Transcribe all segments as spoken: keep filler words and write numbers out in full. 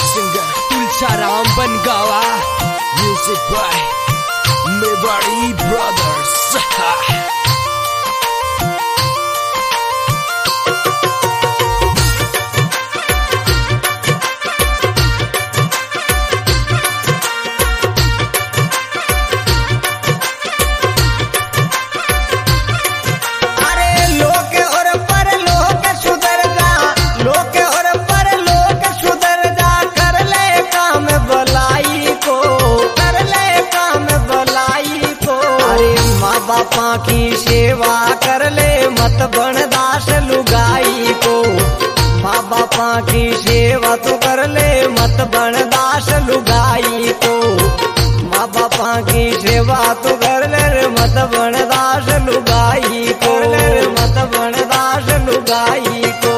Singer Tulsaram Bangawa, music by Mewari Brothers. Bapa की सेवा कर ले मत बन दास लुगाई को। माँ बापा की सेवा तो कर ले मत बन दास लुगाई को। माँ बापा की सेवा तो कर ले मत बन दास लुगाई को। मत बन दास लुगाई को।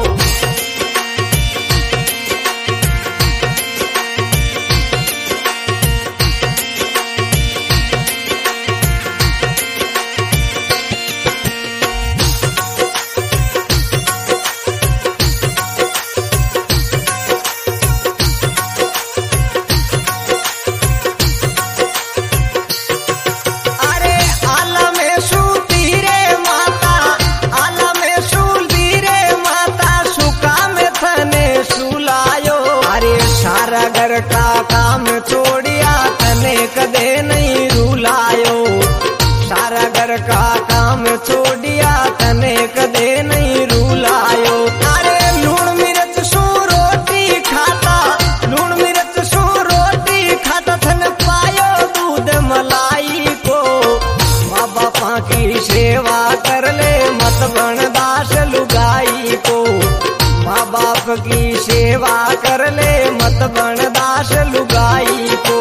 घर का काम छोड़िया तने कदे नहीं रुलायो। सारा घर का काम छोड़िया तने कदे नहीं रुलायो। अरे लूण मिर्च सू रोटी खाता, लूण मिर्च सू रोटी खाता थन पायो दूध मलाई को। माँ बापा की सेवा कर ले मत बन दास लुगाई को। माँ बाप की सेवा कर ले मत बन दास लुगाई को।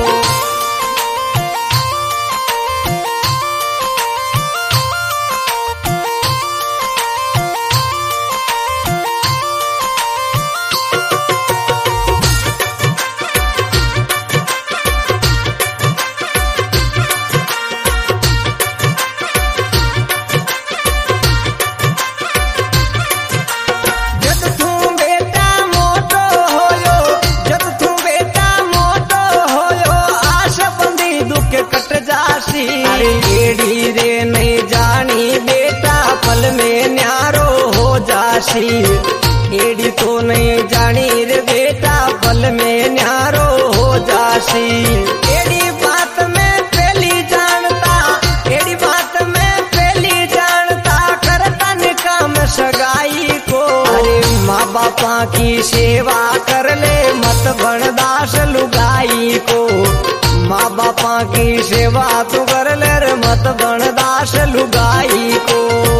एड़ी रे नहीं जानी बेटा पल में न्यारो हो जासी। एड़ी तो नहीं जानी रे बेटा पल में न्यारो हो जासी। एड़ी बात में पहली जानता, एड़ी बात में पहली जानता करता निकाम सगाई को। अरे माँ बापा की सेवा कर ले मत बन दास लुगाई को। माँ बापा की सेवा तो कर ले मत बन दास लुगाई को।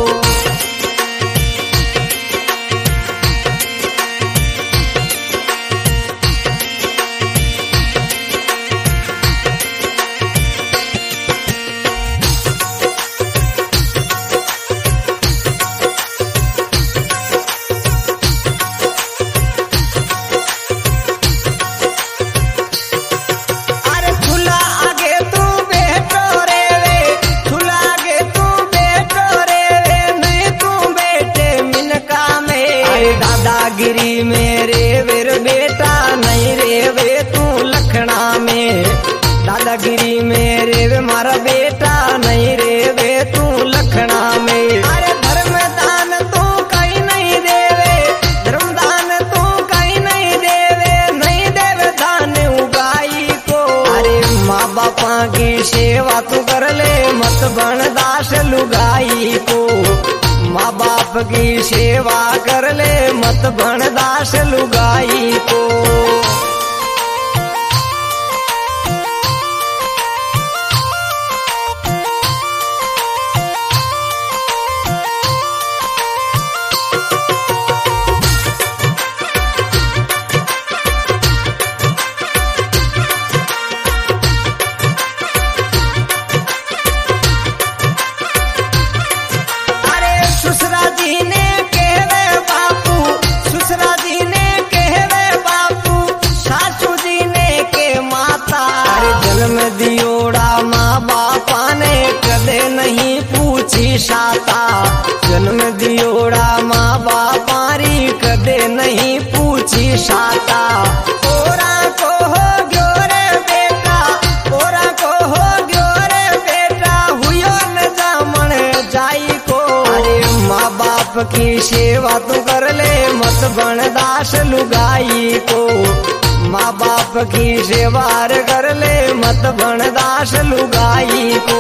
दादागिरी मेरे वीर बेटा नहीं रे वे तू लखना में। दादागिरी मेरे वे मारा बेटा नहीं रे वे तू लखना में। अरे धर्म दान तू कहीं नहीं देवे, धर्म दान तू कहीं नहीं देवे, नहीं देवे दान उगाई को। अरे माँ बापा की सेवा तू कर ले मत बन दास लुगाई को। माँ बाप की सेवा कर ले मत बन दास लुगाई को। बाप की सेवा तू कर ले मत बन दास लुगाई को। माँ बाप की सेवा कर ले मत बन दास लुगाई को।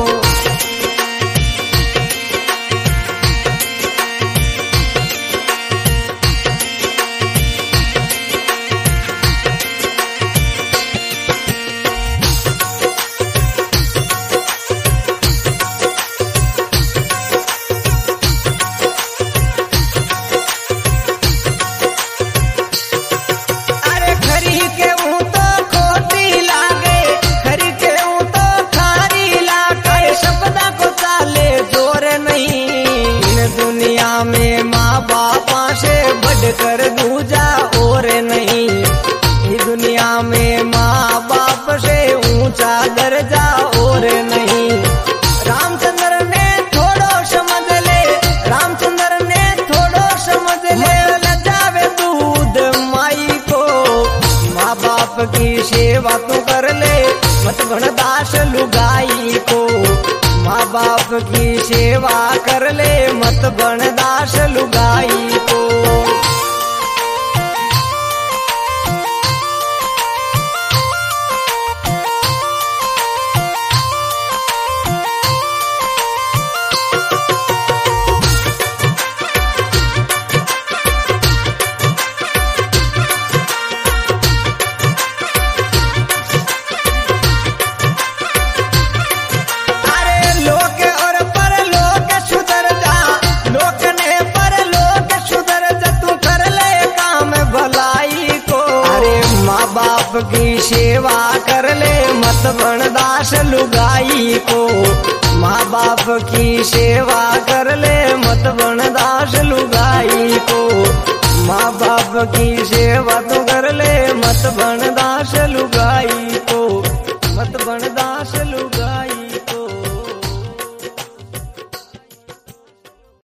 में माँ बापा से बढ़कर दूजा और नहीं। इस दुनिया में माँ बाप से ऊंचा दर्जा और नहीं। रामचंद्र ने थोड़ो समझ ले, रामचंद्र ने थोड़ो समझ ले, लजावे दूध माई को। माँ बाप की सेवा तू कर ले मत बन दास लुगाई को। माँ बाप की सेवा कर ले मत बन दास लुगाई को। बाप की सेवा कर ले मत बन दास लुगाई को। माँ बाप की सेवा कर ले मत बन दास लुगाई को। माँ बाप की सेवा तो कर ले मत बन दास लुगाई को। मत बन दास